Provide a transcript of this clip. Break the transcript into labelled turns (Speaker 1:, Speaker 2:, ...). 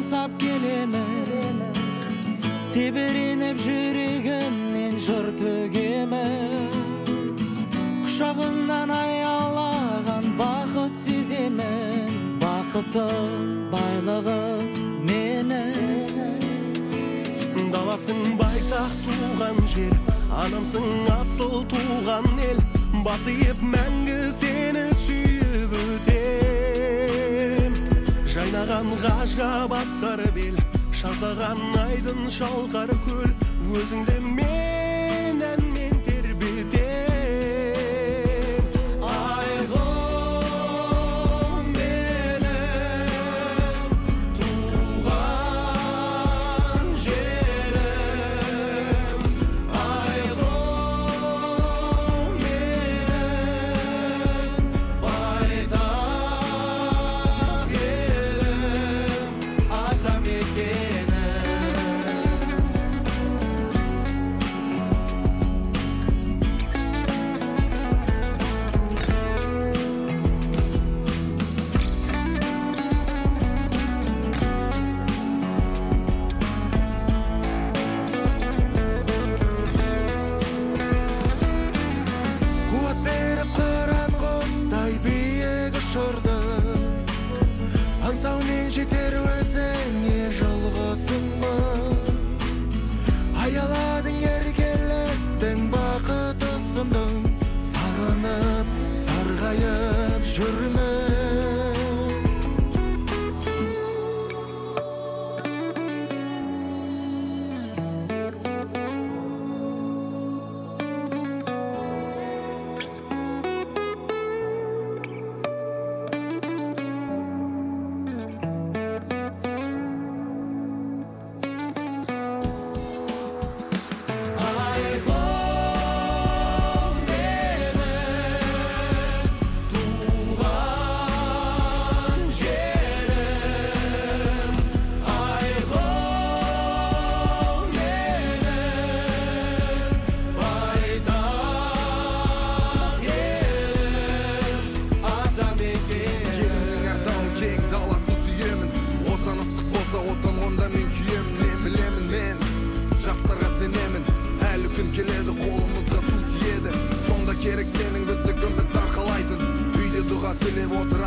Speaker 1: аңсап келемін, тебіреніп жүрегімнен жыр төгемін. Құшағыңнан аялаған бақыт сеземін, бақытым, байлығым менің.
Speaker 2: Даласың байтақ туған жер, анамсың асыл туған ел, басып мәңгі сені сүйіп өтем. Жайнаған ғажап асқар бел, шалқыған айдын шалқар көл, өзіңді менен мен тербетем. Айғым менің туған жерім, айғым менің байтақ елім, атамекенім. Қуат беріп қыран құстай биік ұшырдым, аңсаумен жетер өзіңе жалғасыңмы. Аяладың еркелеттің бақыт ұсындың, сағынып сарғайып жүрмін. Айғым менің туған жерім, айғым менің байтақ елім, атамекенім.
Speaker 3: Елімнің әр тауы кең, даласын сүйемін. Отан ыстық болса, отан онда мен күйемін. Мен білемін, мен жастарға сенемін. Әлі күн келеді, қолымызға ту тиеді. Сонда керек сенің біздік үміт арқалайтын. Үйде дұға тілеп отыр